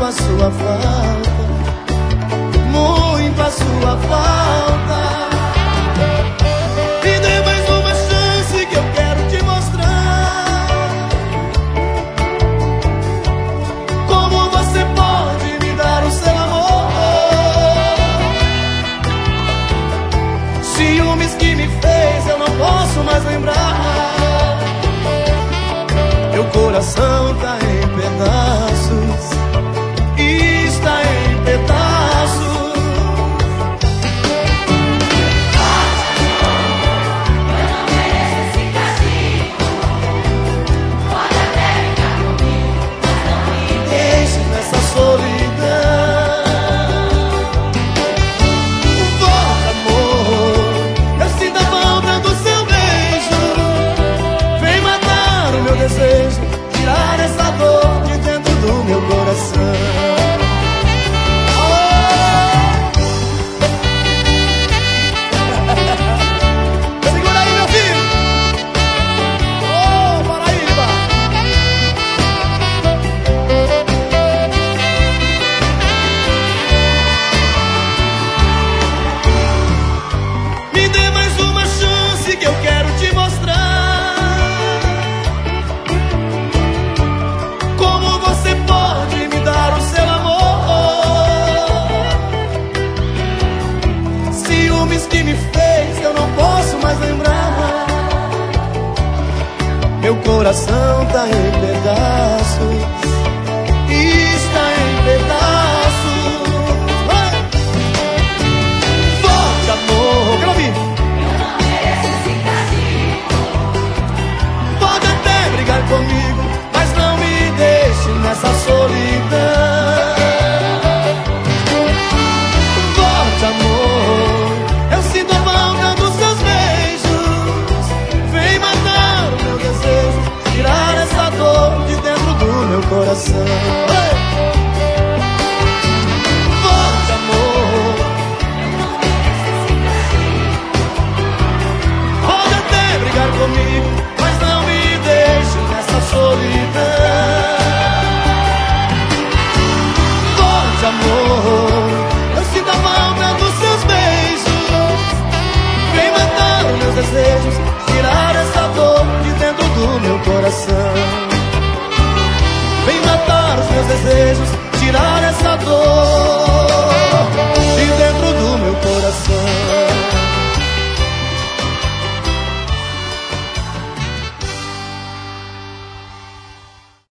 a sua falta, muito a sua falta. Me dê mais uma chance que eu quero te mostrar como você pode me dar o seu amor. Ciúmes que me fez, eu não posso mais lembrar. Meu coração tá em pedaços, está em pedaços. Eu não mereço esse castigo. Pode até ficar comigo, mas não me Deixe nessa solidão. Volta, amor, eu sinto a falta do seu beijo. Vem matar o meu desejo, tirar essa dor de dentro do meu coração. Segura aí, meu filho. Ô, Paraíba. Me dê mais uma chance que eu quero te mostrar como você pode me dar o seu amor. Ciúmes que me fez, eu não posso mais lembrar. Meu coração tá em pedaços, está em pedaços. Vai! Forte amor, quero ouvir. Eu não mereço esse castigo. Pode até brigar comigo, mas não me deixe nessa solidão. Forte amor, eu sinto a falta dos seus beijos. Vem matar o meu desejo, tirar essa dor de dentro do meu coração. Ei! Forte amor, Eu não mereço esse castigo. pode até brigar comigo, mas não me deixe nessa solidão. Forte amor, eu sinto a falta dos seus beijos. Vem matar os meus desejos, tirar essa dor de dentro do meu coração. Vem matar os meus desejos, tirar essa dor